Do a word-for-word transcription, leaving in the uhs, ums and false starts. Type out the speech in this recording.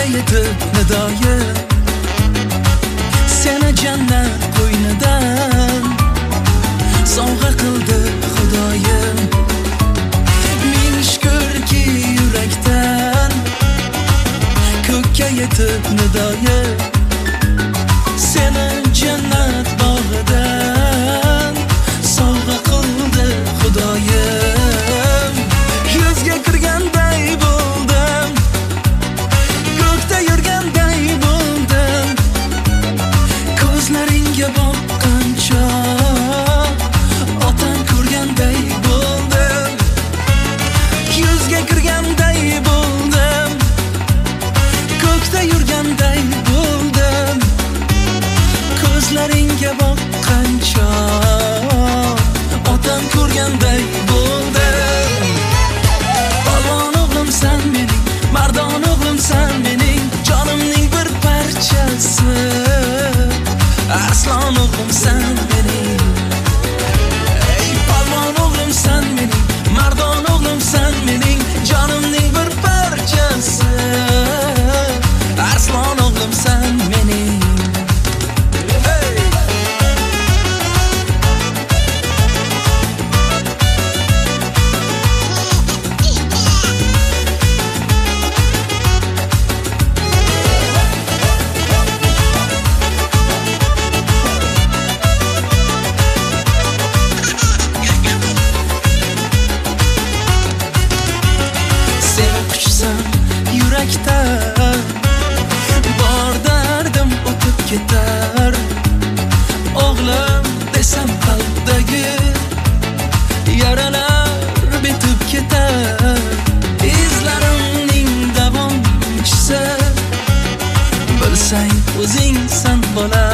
yetib nidoyim seni jannat qo'ynidan sovg'a qildi Xudoyim. Ming shukrki yurakdan ko'kka yetib nidoyim seni jannat bog'idan sovg'a qildi Xudoyim. Yuzga kirganday bo'ldim, ko'kda yurganday bo'ldim, ko'zlaringga boqqancha otam ko'rganday bo'ldim. Yuzga kirganday bo'ldim, ko'kda yurganday bo'ldim, ko'zlaringga boqqancha otam ko'rganday bo'ldim. Polvon o'g'limsan mening, mardon o'g'limsan mening, jonimning bir parchasi. Arslon o'g'limsan mening, ey polvon o'g'limsan mening, mardon o'g'limsan mening, jonimning bir parchasi. Arslon o'g'limsan mening. Bor dardim o'tib ketar, o'g'lim desam qalbdagi yaralar bitib ketar. Izlarimning davomchisi bilsang o'zingsan bola,